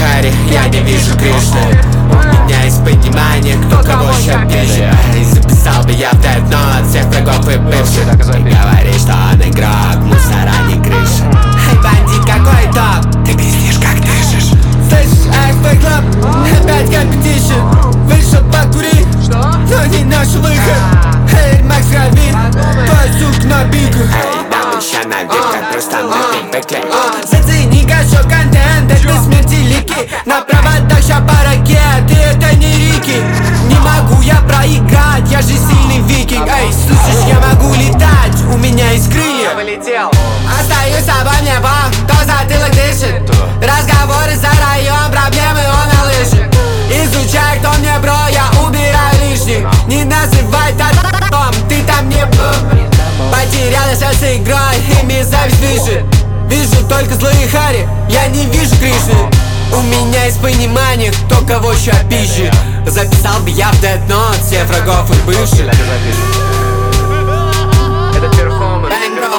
Хари, я не вижу Кришны. У меня есть понимание, кто кого ща пишет. И записал бы я в Death Note всех врагов и бывших. Ты говоришь, что он игрок, мусора не крыша. Эй, бандит, какой топ? Ты пиздишь, как дышишь. Слышишь, AFP Club, опять компетишн. Вышел покурить, но не наш выход. Эй, Макс Равин, твой сук на биках. Эй, нам еще навек, просто мы пекли. Зацени кашо контент, это смерти лики. На проводах ща по ракеты, это не Рики. Не могу я проиграть, я же сильный викинг. Эй, слышишь, я могу летать, у меня есть крылья. Остаюсь обо мне, кто затылок дышит. Разговоры за район, проблемы он на лыжи. Изучай, кто мне бро, я убираю лишних. Не называй татом, ты там не был. Потерялась с игрой, ими зависть дышит. Вижу только злые Хари, я не вижу Кришны. У меня есть понимание, кто кого ща пишет. Записал бы я в Death Note всех врагов и бывших. Это перформанс.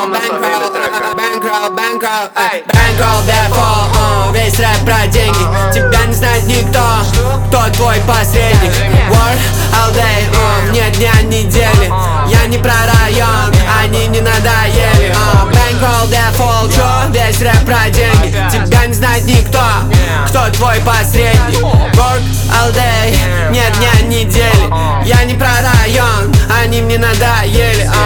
Bankroll, default, весь рэп про деньги. Тебя не знает никто, кто твой посредник. Work all day, нет дня недели. Я не про район, они не надоели. Bankroll, default, чё? Весь рэп про деньги. Тебя не знает никто, кто твой посредник. Work all day, нет дня недели. Я не про район, они мне надоели.